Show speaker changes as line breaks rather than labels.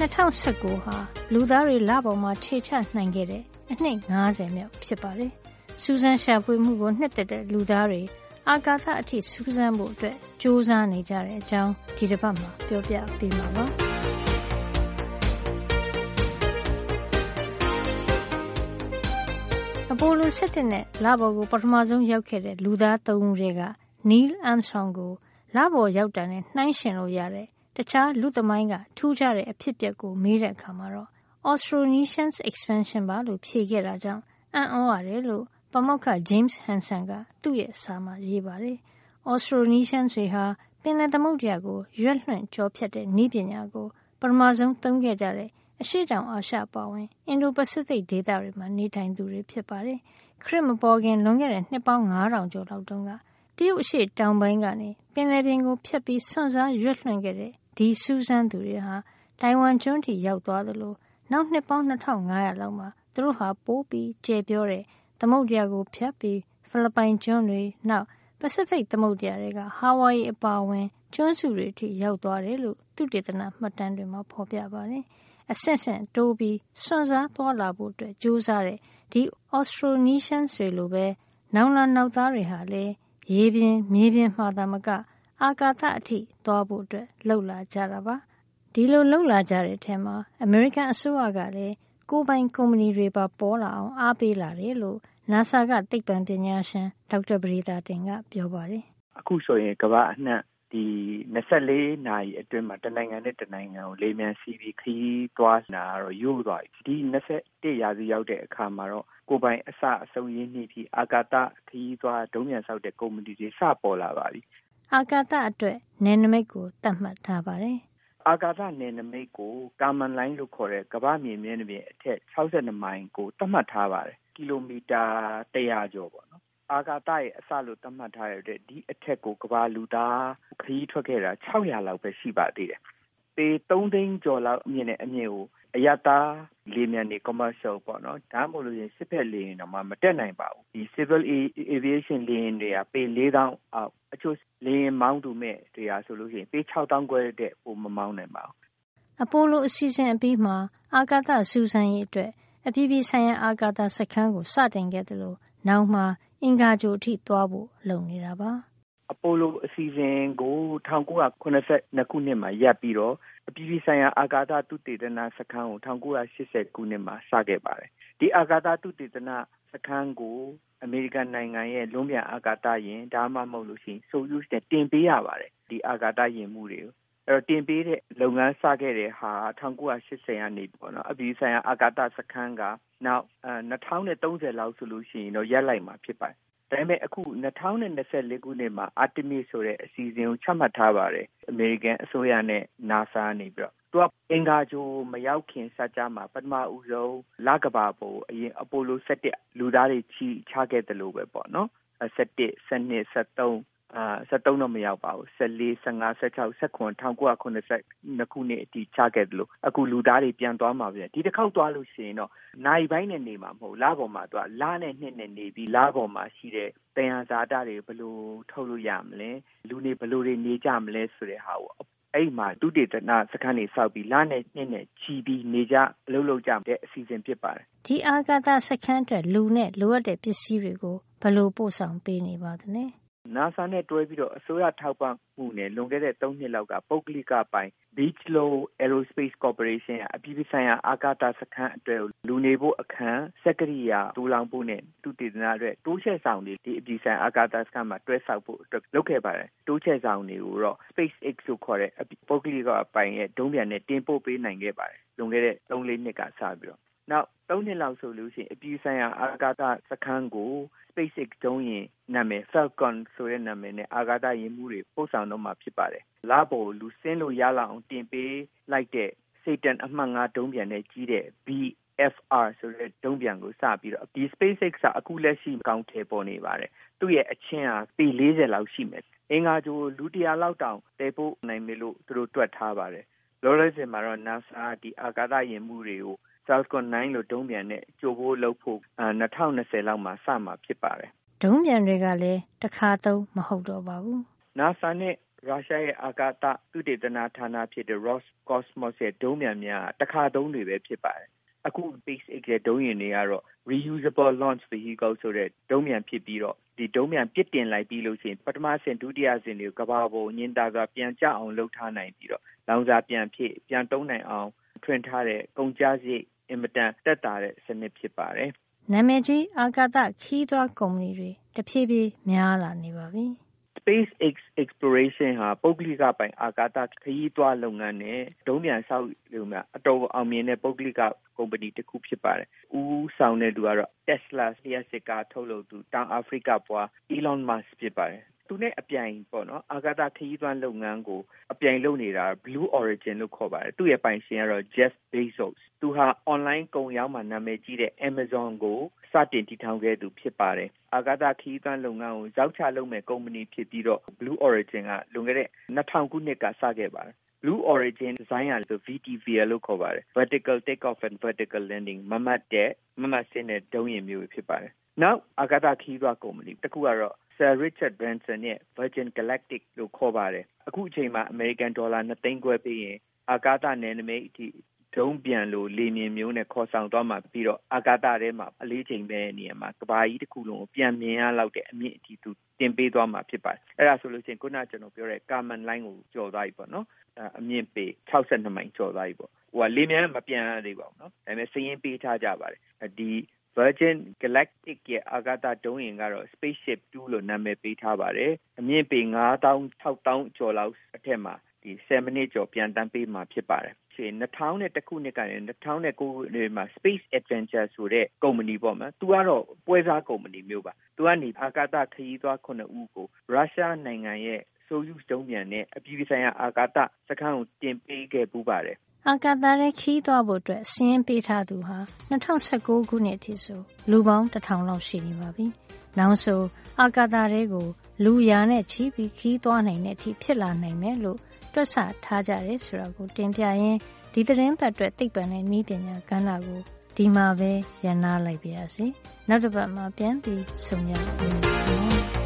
2019 ဟာလူသားတွေလပေါ်မှာခြေချနိုင်ခဲ့တဲ့အနှစ်50မြောက်ဖြစ်ပါတယ်။စူးစမ်းရှာဖွေမှုကိုနှစ်သက်တဲ့လူသားတွေအာကာသအထိစူးစမ်းဖို့အတွက်ကြိုးစားနေကြတဲ့အကြောင်းဒီတစ်ပတ်မှာပြောပြပေးမှာပါ။အပိုလို17နဲ့လပေါ်ကိုပထမဆုံးရောက်ခဲ့တဲ့လူသား3ဦးတွေက Neil Armstrong ကိုလပေါ်ရောက်တာနဲ့နှိုင်းယှဉ်လို့ရတဲ့တခြားလူသမိုင်းကထူးခြားတဲ့အဖြစ်အပျက်ကိုမေးတဲ့အခါမှာတော့ Austronesians expansion ပါလို့ဖြေခဲ့တာကြောင့်အံ့ဩရတယ်လို့ပါမောက္ခ James Hansen ကသူ့ရဲ့စာမှာရေးပါတယ်။ Austronesians တွေဟာပင်လယ်သမုဒ္ဒရာကိုရွက်လွှင့်ကျော်ဖြတ်တဲ့နည်းပညာကိုပထမဆုံးသုံးခဲ့ကြတဲ့အရှေ့တောင်အာရှပါဝင်အင်ဒိုပစိဖိတ်ဒေသတွေမှာနေထိုင်သူတွေဖြစ်ပါတယ်။ခရစ်မပေါ်ခင်လွန်ခဲ့တဲ့နှစ်ပေါင်း9000ကျော်လောက်တုန်းကတရုတ်အရှေ့တောင်ပိုင်းကနေပင်လယ်ပြင်ကိုဖြတ်ပြီးစွန့်စားရွက်လွှင့်ခဲ့တဲ့ဒီစူးစမ်းသူတွေဟာတိုင်ဝမ်ကျွန်းထိရောက်သွားသလိုနောက်နှစ်ပေါင်း2500လောက်မှာသူတို့ဟာပိုးပြီးကျယ်ပြောတဲ့သမုဒ္ဒရာကိုဖြတ်ပြီးဖိလစ်ပိုင်ကျွန်းတွေနောက်ပစိဖိတ်သမုဒ္ဒရာတွေကဟာဝိုင်ယီအပါအဝင်ကျွန်းစုတွေအထိရောက်သွားတယ်လို့သုတေသနမှတ်တမ်းတွေမှာဖော်ပြပါတယ်။အဆင့်ဆင့်တိုးပြီးစွန့်စားသွားလာဖို့အတွက်ကြိုးစားတဲ့ဒီ Austronesians တွေလိုပဲနောင်လာနောက်သားတွေဟာလည်းရေပြင်မြေပြင်မှာသာမကအာကာသအထိသွားဖို့အတွက်လှုပ်လာကြတာပါဒီလိုလှုပ်လာကြတဲ့အထက်မှာအမေရိကန်အစိုးရကလည်းကိုယ်ပိုင်ကုမ္ပဏီတွေပါပေါ်လာအောင်အားပေးလာတယ်လို့ NASA ကသိပ္ပံပညာရှင်ဒေါက်တာပဒေသာတင်ကပြောပါတယ်
အခုဆိုရင်ကမ္ဘာအနှံ့ဒီ24နာရီအတွင်းမှာတနိုင်ငံနဲ့တနိုင်ငံကိုလေမြန်စီးပြီးခရီးသွားတာတော့ရိုးသွားပြီဒီ21ရာစုရောက်တဲ့အခါမှာတော့ကိုယ်ပိုင်အစအဆုံးရင်းနှီးပြီးအာကာသခရီးသွားဒုံးပျံဆောက်တဲ့ကုမ္ပဏီတွေစပေါ်လာပါပြီ
အာကာသအတွက်နယ်နိမိတ်ကိုသတ်မှတ်ထားပါတယ်
အာကာသနယ်နိမိတ်ကိုကာမန်လိုင်းလို့ခေါ်တဲ့ကမ္ဘာမြေမျက်နှာပြင်အထက်62မိုင်ကိုသတ်မှတ်ထားပါတယ်ကီလိုမီတာ100ကျော်ပေါ့နော်အာကာသရဲ့အစလို့သတ်မှတ်ထားတဲ့ဒီအထက်ကိုကမ္ဘာလူသားခရီးထွက်ခဲ့တာ600လောက်ပဲရှိပါသေးတယ်ပေ3သိန်းကျော်လောက်အမြင့်နဲ့အမြင့်ကိုအရသာလေမြန်တွေ commercial ပေါ့နော်ဒါမှမဟုတ်လို့ရင်စစ်ဖက်လေယာဉ်တော့မတက်နိုင်ပါဘူးဒီ civil aviation လေယာဉ်တွေကပေ4000အောက်အချို့လေယာဉ်မောင်းသူမဲ့တွေဟာဆိုလို့ရှိရင်ပေ6000ခွဲတဲ့ပိုမမောင်းနိုင်ပါဘူး
အပိုလိုအစီအစဉ်အပြီးမှာအာကာသစူးစမ်းရေးအတွက်အပြည်ပြည်ဆိုင်ရာအာကာသစခန်းကိုစတင်ခဲ့တယ်လို့နောက်မှာအင်္ဂါဂြိုဟ်အထိသွားဖို့လုပ်နေတာပါ
အပိုလိုအစီအစဉ်ကို1982ခုနှစ်မှာရပ်ပြီးတော့အပြည်ပြည်ဆိုင်ရာအာကာသသုတေသနစခန်းကို1980ခုနှစ်မှာစခဲ့ပါတယ်ဒီအာကာသသုတေသနစခန်းကိုအမေရိကန်နိုင်ငံရဲ့လွန်ပြန်အာကာသယာဉ်ဒါမှမဟုတ်လို့ရှိရင် Soyuz နဲ့တင်ပေးရပါတယ်ဒီအာကာသယာဉ်မှုတွေကိုအဲ့တော့တင်ပေးတဲ့လုပ်ငန်းစခဲ့တဲ့ဟာ1980ကနေပေါ့နော်အပြည်ပြည်ဆိုင်ရာအာကာသစခန်းကနောက်2030လောက်ဆိုလို့ရှိရင်တော့ရပ်လိုက်မှာဖြစ်ပါတယ်ဒါပေမဲ့အခု2024ခုနှစ်မှာ Artemis ဆိုတဲ့အစီအစဉ်ကိုချမှတ်ထားပါတယ်အမေရိကန်အစိုးရနဲ့ NASA နေပြီးတော့သူကအင်္ဂါဂြိုဟ်မရောက်ခင်စကြမှာပထမဦးဆုံးလကဘာပေါ်အရင်အပိုလို17လူသားတွေချခဲ့တယ်လို့ပဲပေါ့နော်17 12 13တော့မရောက်ပါဘူး14 15 16 19 1982ခုနှစ်အထိချခဲ့တယ်လို့အခုလူသားတွေပြန်သွားမှာပဲဒီတစ်ခေါက်သွားလို့ရှိရင်တော့နိုင်ပိုင်းနဲ့နေမှာမဟုတ်လပေါ်မှာသူကလနဲ့နှစ်နဲ့နေပြီးလပေါ်မှာရှိတဲ့သယံဇာတတွေဘယ်လိုထုတ်လို့ရမလဲလူတွေဘယ်လိုတွေနေကြမလဲဆိုတဲ့ဟာကိုအဲ့မှာသုတေသနစခန်းတွေဆောက်ပြီးလနဲ့နှစ်နဲ့ချီပြီးနေကြအလုပ်လုပ်ကြတဲ့အစီအစဉ်ဖြစ်ပါတယ်
ဒီအာကာသစခန်းအတွက်လူနဲ့လိုအပ်တဲ့ပစ္စည်းတွေကိုဘယ်လိုပို့ဆောင်ပေးနေပါသလဲ
NASA နဲ့တွဲပြီးတော့အစိုးရထောက်ပံ့မှုနဲ့လွန်ခဲ့တဲ့3နှစ်လောက်ကပုဂ္ဂလိကပိုင်း Bigelow Aerospace Corporation အပြည်ပြည်ဆိုင်ရာအာကာသစခန်းအတွက်လူနေဖို့အခန်းစက်ကရိယာတူလောင်ဖို့နဲ့သုတေသနအတွက်တိုးချဲ့ဆောင်တွေဒီအပြည်ဆိုင်ရာအာကာသစခန်းမှာတွဲဆောက်ဖို့အတွက်လုပ်ခဲ့ပါတယ်တိုးချဲ့ဆောင်တွေကိုတော့ SpaceX လို့ခေါ်တဲ့ပုဂ္ဂလိကပိုင်းရဲ့ဒုံးပျံနဲ့တင်ပို့ပေးနိုင်ခဲ့ပါတယ်လွန်ခဲ့တဲ့ 3-4 နှစ်ကစပြီးတော့နောက်3နှစ်လောက်ဆိုလို့ရှိရင်အပြည်ဆိုင်ရာအာကာသစခန်းကို SpaceX ဒုံးယာဉ်နာမည် Falcon ဆိုတဲ့နာမည်နဲ့အာကာသယာဉ်မှုတွေပို့ဆောင်တော့မှာဖြစ်ပါတယ်လပေါ်လူဆင်းလို့ရလောက်အောင်တင်ပေးလိုက်တဲ့ Saturn အမှတ်5ဒုံးပျံနဲ့ကြီးတဲ့ BFR ဆိုတဲ့ဒုံးပျံကိုစပြီးတော့ဒီ SpaceX ကအခုလက်ရှိကောင်းထည့်ပေါ်နေပါတယ်သူ့ရဲ့အချင်းဟာပေ40လောက်ရှိမယ်အင်္ဂါဂြိုဟ်လူ100လောက်တောင်တည်ပို့နိုင်မယ်လို့သူတို့တွက်ထားပါတယ်လောလောဆယ်မှာတော့ NASA ဒီအာကာသယာဉ်မှုတွေကို Falcon 9လို့ဒုံးပျံနဲ့ကြိုဖို့လုပ်ဖို့2020လောက်မှာစမှာဖြစ်ပါတယ်
ဒုံးပျံတွေကလည်းတစ်ခါသုံးမဟုတ်တော့ပါဘူး
NASA နဲ့ရုရှားရဲ့အာကာသသုတေသနဌာနဖြစ်တဲ့ Roscosmos ရဲ့ဒုံးပျံများတစ်ခါသုံးတွေပဲဖြစ်ပါတယ်အခု SpaceX ရဲ့ဒုံးယာဉ်တွေကတော့ reusable launch vehicle ဆိုတဲ့ဒုံးပျံဖြစ်ပြီးတော့ဒီဒုံးပျံပစ်တင်လိုက်ပြီးလို့ရှိရင်ပထမဆင့်ဒုတိယဆင့်တွေကိုကမ္ဘာပေါ်ညင်တာကပြန်ကျအောင်လှုပ်ထားနိုင်ပြီးတော့လောင်စာပြန်တုံးနိုင်အောင်ထွင်ထားတဲ့ကုန်ကျစရိတ်အင်မတန်တက်တာတဲ့စနစ်ဖြစ်ပါတယ်
နာမည်ကြီးအာကာသခီးသွွားကုမ္ပဏီတွေတဖြည်းဖြည်းများလာနေပါပြီ
SpaceX Exploration ဟာပုဂ္ဂလိကပိုင်အာကာသခရီးသွားလုပ်ငန်းနဲ့ဒုံးပျံဆောက်လုပ်ငန်းအတော်အောင်မြင်တဲ့ပုဂ္ဂလိကကုမ္ပဏီတစ်ခုဖြစ်ပါတယ်။ဦးဆောင်တဲ့သူကတော့ Tesla လျှပ်စစ်ကားထုတ်လုပ်သူတောင်အာဖရိကပွား Elon Musk ဖြစ်ပါတယ်။သူနဲ့အပြိုင်ပေါ့နော်အာကာသခရီးသွားလုပ်ငန်းကိုအပြိုင်လုပ်နေတာ Blue Origin လို့ခေါ်ပါတယ်။သူ့ရဲ့ပိုင်ရှင်ကတော့ Jeff Bezos ။သူဟာ online ကုန်ရောင်းမှာနာမည်ကြီးတဲ့ Amazon ကိုစတင်တည်ထောင်ခဲ့သူဖြစ်ပါတယ်။အာကာသခရီးသွားလုပ်ငန်းကိုဇောက်ချလုပ်မဲ့ကုမ္ပဏီဖြစ်ပြီးတော့ Blue Origin ကလွန်ခဲ့တဲ့2000ခုနှစ်ကစခဲ့ပါတယ်။ Blue Origin design က VTVL လို့ခေါ်ပါတယ်။ Vertical Takeoff and Vertical Landing မမတ်ဆင်းတဲ့ဒုံးယာဉ်မျိုးဖြစ်ပါတယ်။နောက်အာကာသခရီးသွားကုမ္ပဏီတစ်ခုကတော့ Sir Richard Branson ရဲ့ Virgin Galactic လို့ခေါ်ပါတယ်။အခုအချိန်မှာအမေရိကန်ဒေါ်လာ2သိန်းခွဲပေးရင်အာကာသနယ်နိမိတ်အထိဒုံးပျံလိုလေမြင်မျိုးနဲ့ခေါ်ဆောင်သွားမှာပြီးတော့အာကာသထဲမှာအလေးချိန်ပဲနေရာမှာကဘာကြီးတစ်ခုလုံးကိုပြန်မြင်ရလောက်တဲ့အမြင့်အထိသူတင်ပေးသွားမှာဖြစ်ပါတယ်။အဲ့ဒါဆိုလို့ရှိရင်ခုနကကျွန်တော်ပြောတဲ့ Kármán line ကိုကျော်သွားပြီပေါ့နော်။အမြင့်ပေ62မိုင်ကျော်သွားပြီပေါ့။ဟိုကလေမြန်းမပြန်ရသေးပါဘူးနော်။ဒါပေမဲ့စရင်းပေးထားကြပါတယ်။ဒီ Virgin Galactic ရဲ့အာကာသဒုံးယာဉ်ကတော့ Spaceship 2လို့နာမည်ပေးထားပါတယ်။အမြင့်ပေ9000-6000ကျော်လောက်အထက်မှာဒီ10မိနစ်ကျော်ပြန်တန်းပေးမှာဖြစ်ပါတယ်2001ခုနှစ်ကနေ2009ခုနှစ်မှာ Space Adventure ဆိုတဲ့ကုမ္ပဏီပေါ့မှာသူကတော့ပွဲစားကုမ္ပဏီမျိုးပါသူကနေအာကာသခရီးသွား9ဦးကိုရုရှားနိုင်ငံရဲ့ Soyuz ဒုံးပျံနဲ့အပြည်ပြည်ဆိုင်ရာအာကာသစခန်းကိုတင်ပေးခဲ့ပူးပါတယ်
အာကာသရဲ့ခီးသွားဖို့အတွက်စည်ရင်းပေးထားသူဟာ2019ခုနှစ်အထိဆိုလူပေါင်း1000လောက်ရှိနေပါပြီ။နောက်ဆိုအာကာသတွေကိုလူရာနဲ့ချီပြီးခီးသွားနိုင်တဲ့အထိဖြစ်လာနိုင်မယ်လို့တွက်ဆထားကြတယ်ဆိုတာကိုတင်ပြရင်းဒီသတင်းပတ်အတွက်သိပ္ပံနဲ့နည်းပညာကဏ္ဍကိုဒီမှာပဲရန်နာလိုက်ပါရစေ။နောက်တစ်ပတ်မှာပြန်ပြီးဆုံရအောင်